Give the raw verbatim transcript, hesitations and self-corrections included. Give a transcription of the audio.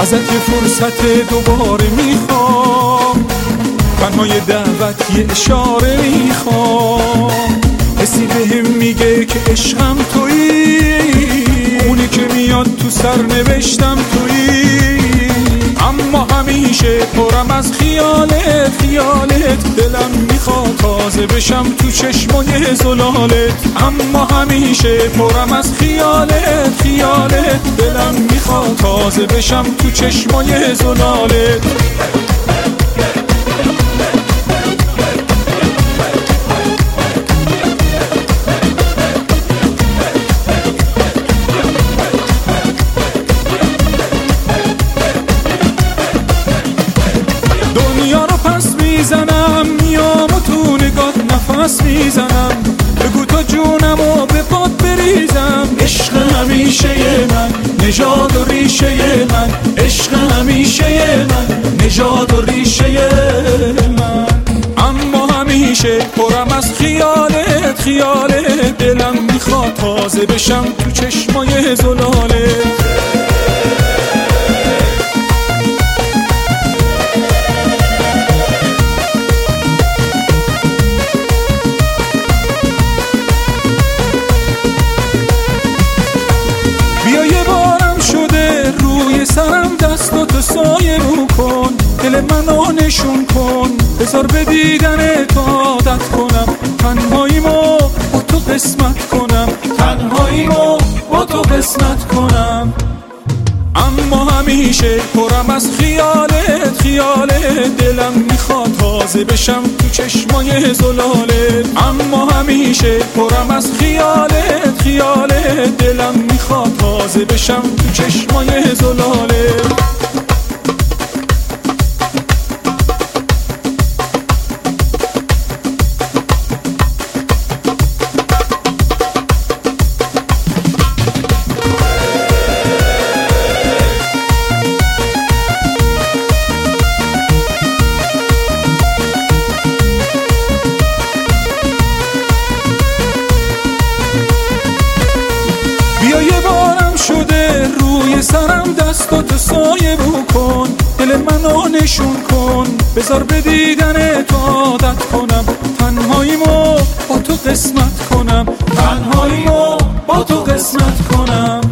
ازت یه فرصت دوباره میخوام، تنها یه دعوت یه اشاره میخوام. حسی بهم میگه که عشقم تویی، اونی که میاد تو سرنوشتم تویی. اما همیشه پرم از خیالت خیالت، دلم میخواد تازه بشم تو چشمای زلالت. اما همیشه پرم از خیالت خیالت، دلم میخواد تازه بشم تو چشمای زلالت. دنیا رو پس میزنم، میام و تو نگات نفس میزنم. بگو تا جونم و به پات بریزم. عشق همیشه من، نژاد و ریشه من. عشق همیشه من، نژاد و ریشه من. اما همیشه پرم از خیالت خیالت، دلم میخواد تازه بشم تو چشمای زلالت. بیا یه بارم شده روی سرم دستاتو سایه رو کن. دل منو نشون کن، بذار به دیدنت عادت کنم. تنهاییمو با تو قسمت کنم، تنهاییمو با تو قسمت کنم. اما همیشه پرم از خیالت خیالت، دلم میخواد تازه بشم تو چشمای زلالت. اما همیشه پرم از خیالت خیالت، دلم میخواد تازه بشم تو چشمای زلالت. بیا یه بارم شده روی سرم دستاتو سایه بکن. دل منو نشون کن، بذار به دیدنت عادت کنم. تنهاییمو با تو قسمت کنم، تنهاییمو با تو قسمت کنم.